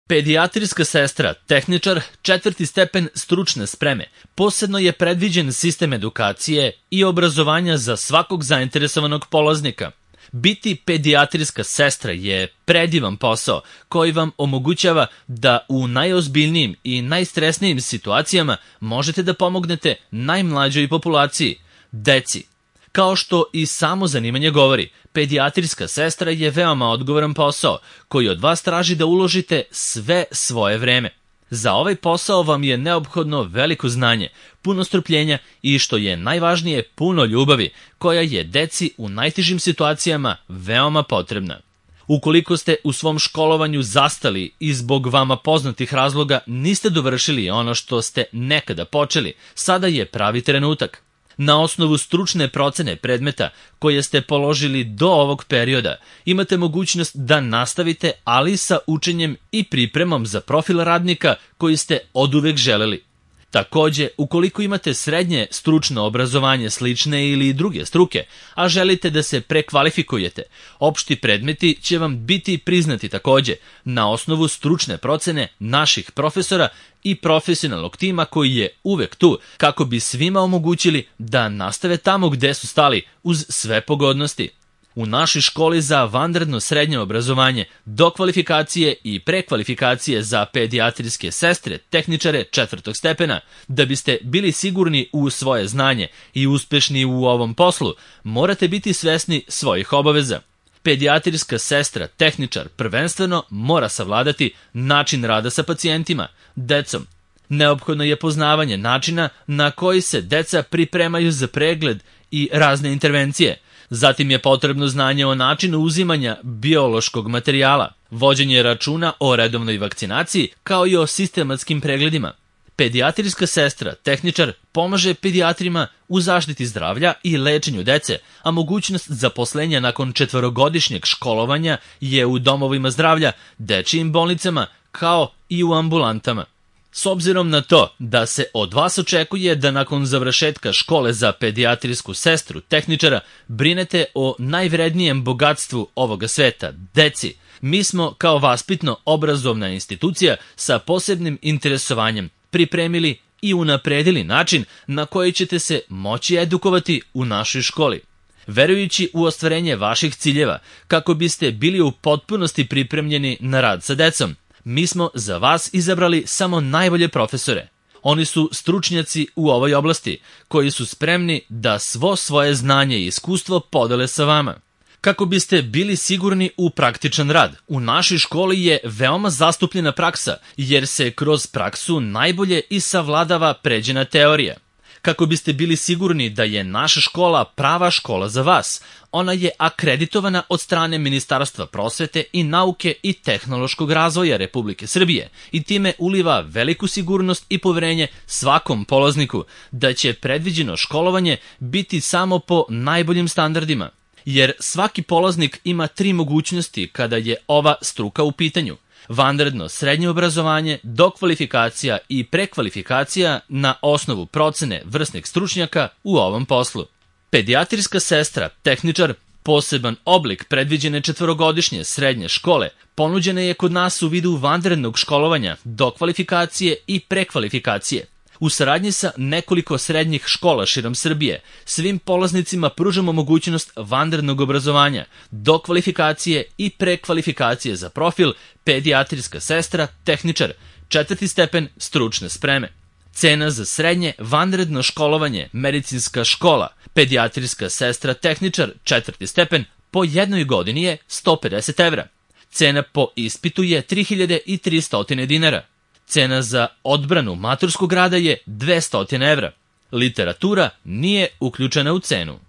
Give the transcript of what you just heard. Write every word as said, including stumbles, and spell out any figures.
Pedijatrijska sestra, tehničar, četvrti stepen stručne spreme, posebno je predviđen sistem edukacije i obrazovanja za svakog zainteresovanog polaznika. Biti pedijatrijska sestra je predivan posao koji vam omogućava da u najozbiljnijim i najstresnijim situacijama možete da pomognete najmlađoj populaciji, deci. Kao što i samo zanimanje govori, pedijatrijska sestra je veoma odgovoran posao koji od vas traži da uložite sve svoje vreme. Za ovaj posao vam je neophodno veliko znanje, puno strpljenja i, što je najvažnije, puno ljubavi, koja je deci u najtežim situacijama veoma potrebna. Ukoliko ste u svom školovanju zastali i zbog vama poznatih razloga niste dovršili ono što ste nekada počeli, sada je pravi trenutak. Na osnovu stručne procene predmeta koje ste položili do ovog perioda, imate mogućnost da nastavite, ali sa učenjem i pripremom za profil radnika koji ste oduvek želeli. Takođe, ukoliko imate srednje stručno obrazovanje slične ili druge struke, a želite da se prekvalifikujete, opšti predmeti će vam biti priznati takođe na osnovu stručne procene naših profesora i profesionalnog tima koji je uvek tu kako bi svima omogućili da nastave tamo gde su stali uz sve pogodnosti. U našoj školi za vanredno srednje obrazovanje, dokvalifikacije i prekvalifikacije za pedijatrijske sestre, tehničare četvrtog stepena, da biste bili sigurni u svoje znanje i uspešni u ovom poslu, morate biti svesni svojih obaveza. Pedijatrijska sestra, tehničar, prvenstveno mora savladati način rada sa pacijentima, decom. Neophodno je poznavanje načina na koji se deca pripremaju za pregled i razne intervencije. Zatim je potrebno znanje o načinu uzimanja biološkog materijala, vođenje računa o redovnoj vakcinaciji, kao i o sistematskim pregledima. Pedijatrijska sestra, tehničar, pomaže pedijatrima u zaštiti zdravlja i lečenju dece, a mogućnost zaposlenja nakon četvorogodišnjeg školovanja je u domovima zdravlja, dečijim bolnicama, kao i u ambulantama. S obzirom na to da se od vas očekuje da nakon završetka škole za pedijatrijsku sestru, tehničara, brinete o najvrednijem bogatstvu ovoga sveta, deci, mi smo kao vaspitno-obrazovna institucija sa posebnim interesovanjem pripremili i unapredili način na koji ćete se moći edukovati u našoj školi. Verujući u ostvarenje vaših ciljeva, kako biste bili u potpunosti pripremljeni na rad sa decom, mi smo za vas izabrali samo najbolje profesore. Oni su stručnjaci u ovoj oblasti, koji su spremni da svo svoje znanje i iskustvo podele sa vama. Kako biste bili sigurni u praktičan rad, u našoj školi je veoma zastupljena praksa, jer se kroz praksu najbolje i savladava pređena teorija. Kako biste bili sigurni da je naša škola prava škola za vas, ona je akreditovana od strane Ministarstva prosvete i nauke i tehnološkog razvoja Republike Srbije i time uliva veliku sigurnost i poverenje svakom polazniku da će predviđeno školovanje biti samo po najboljim standardima. Jer svaki polaznik ima tri mogućnosti kada je ova struka u pitanju: vanredno srednje obrazovanje, dokvalifikacija i prekvalifikacija na osnovu procene vrsnih stručnjaka u ovom poslu. Pedijatrijska sestra, tehničar, poseban oblik predviđene četvorogodišnje srednje škole, ponuđena je kod nas u vidu vanrednog školovanja, dokvalifikacije i prekvalifikacije. U saradnji sa nekoliko srednjih škola širom Srbije, svim polaznicima pružamo mogućnost vanrednog obrazovanja, dokvalifikacije i prekvalifikacije za profil pedijatrijska sestra, tehničar, četvrti stepen stručne spreme. Cena za srednje vanredno školovanje, medicinska škola, pedijatrijska sestra, tehničar, četvrti stepen, po jednoj godini je sto pedeset evra. Cena po ispitu je tri hiljade tristo dinara. Cena za odbranu maturskog rada je dvesta evra. Literatura nije uključena u cenu.